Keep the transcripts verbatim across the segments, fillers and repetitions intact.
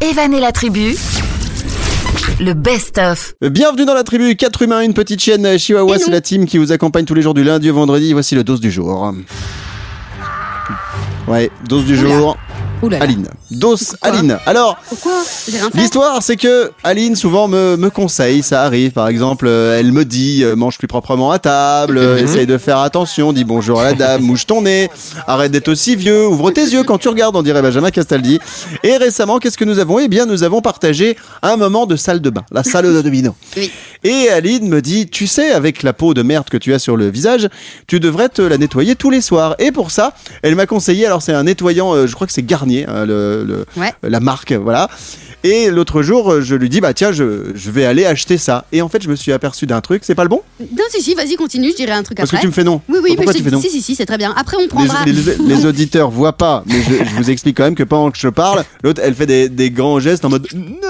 Evan et la tribu, le best-of. Bienvenue dans la tribu, quatre humains, une petite chienne Chihuahua, c'est la team qui vous accompagne tous les jours du lundi au vendredi. Voici le dose du jour. Ouais, dose du Oula. jour. Oulala. Aline. Dose Pourquoi Aline. Alors, Pourquoi J'ai rien fait. l'histoire, c'est que Aline souvent me, me conseille, ça arrive. Par exemple, euh, elle me dit euh, mange plus proprement à table, euh, essaye de faire attention, dis bonjour à la dame, mouche ton nez, arrête d'être aussi vieux, ouvre tes yeux quand tu regardes, on dirait Benjamin Castaldi. Et récemment, qu'est-ce que nous avons ? Eh bien, nous avons partagé un moment de salle de bain, la salle de domino. Oui. Et Aline me dit, tu sais, avec la peau de merde que tu as sur le visage, tu devrais te la nettoyer tous les soirs. Et pour ça, elle m'a conseillé, alors c'est un nettoyant, euh, je crois que c'est Garnier, hein, le, le, Ouais. la marque, voilà. Et l'autre jour, je lui dis, bah tiens, je, je vais aller acheter ça. Et en fait, je me suis aperçu d'un truc, c'est pas le bon ? Non, si, si, vas-y, continue, je dirais un truc Parce après. que tu me fais non. Oui, oui, mais Pourquoi je tu te fais non ? dis, si, si, si, c'est très bien. Après, on les, prendra. les, les auditeurs voient pas, mais je, je vous explique quand même que pendant que je parle, l'autre, elle fait des, des grands gestes en mode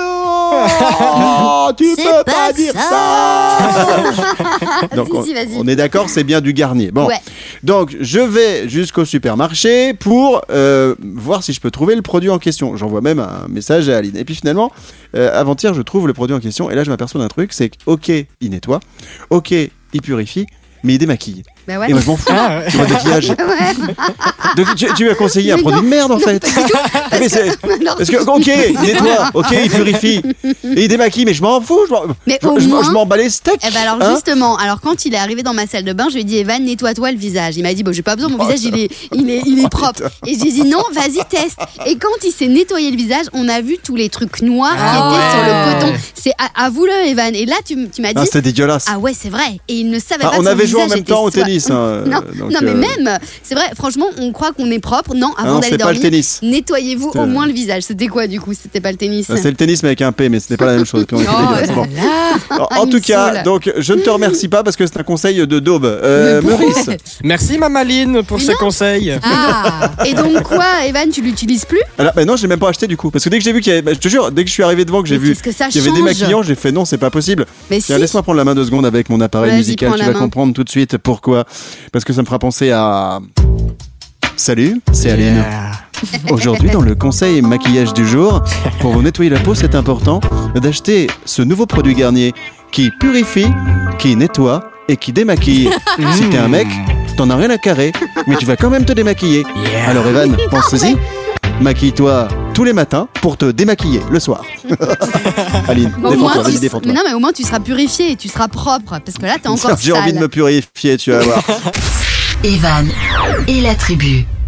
non, tu C'est peux pas pas dire ça. ça. Donc Si, on, si, vas-y. on est d'accord, c'est bien du Garnier. Bon, Ouais. donc je vais jusqu'au supermarché pour euh, voir si je peux trouver le produit en question. J'envoie même un message à Aline. Et puis finalement, euh, avant-hier, je trouve le produit en question et là, je m'aperçois d'un truc, c'est que ok, il nettoie, ok, il purifie, mais il démaquille. Bah ouais. Et moi, je m'en fous. Tu vois, démaquillage. Donc, tu, tu as conseillé un Mais produit non. de merde en fait. Mais c'est- Non, parce que, ok, il nettoie, ok, il purifie, et il démaquille, mais je m'en fous, je m'en, Mais je, au je- moins- je m'en bats les steaks. Eh ben alors hein. justement, alors quand il est arrivé dans ma salle de bain, je lui ai dit Evan, nettoie-toi le visage. Il m'a dit bon, j'ai pas besoin, mon Oh, visage il est, il est, il est Oh, propre. putain. Et j'ai dit non, vas-y teste. Et quand il s'est nettoyé le visage, on a vu tous les trucs noirs Ah qui étaient ouais. sur le coton. C'est à, avoue-le Evan. Et là tu, m- tu m'as Ah, dit c'était dégueulasse. ah ouais c'est vrai. Et il ne savait Ah, pas. on que son avait joué en visage même temps au était soi- tennis. hein, Non, donc, non mais euh, même, c'est vrai. Franchement, on croit qu'on est propre. Non, ah avant non, d'aller c'est pas le dormir, tennis. nettoyez-vous C'était- au moins le visage. C'était quoi du coup? C'était pas le tennis. Ah, c'est le tennis mais avec un P, mais ce n'est pas la même chose. Puis on était Oh dégueulasse. là Bon. là. En, Ah, en il tout me cas, saoule. donc je ne te remercie pas parce que c'est un conseil de daube. Euh, Mais pourquoi Maurice. Merci Mamaline pour Mais ce non. conseil. Ah. Et donc quoi, Evan, tu l'utilises plus? Alors, bah non, je l'ai même pas acheté du coup. Parce que dès que j'ai vu qu'il y avait. Bah, je te jure, dès que je suis arrivé devant, que j'ai Mais vu qu'est-ce que ça qu'il y avait des change maquillants, j'ai fait non, c'est pas possible. Mais Tiens, si. laisse-moi prendre la main deux secondes avec mon appareil Vas-y, musical. prends Tu la vas main. comprendre tout de suite pourquoi. Parce que ça me fera penser à. Salut, c'est Aline. Yeah. Aujourd'hui, dans le conseil maquillage du jour, pour vous nettoyer la peau, c'est important d'acheter ce nouveau produit Garnier qui purifie, qui nettoie et qui démaquille. Si t'es un mec, t'en as rien à carrer, mais tu vas quand même te démaquiller. Yeah. Alors Evan, pense-y, maquille-toi tous les matins pour te démaquiller le soir. Aline, Au moins, défends-toi, tu vas-y, s- défends-toi. Mais non, mais au moins tu seras purifié et tu seras propre. Parce que là, t'es encore J'ai envie de sale. me purifier, tu vas voir. Evan et la tribu.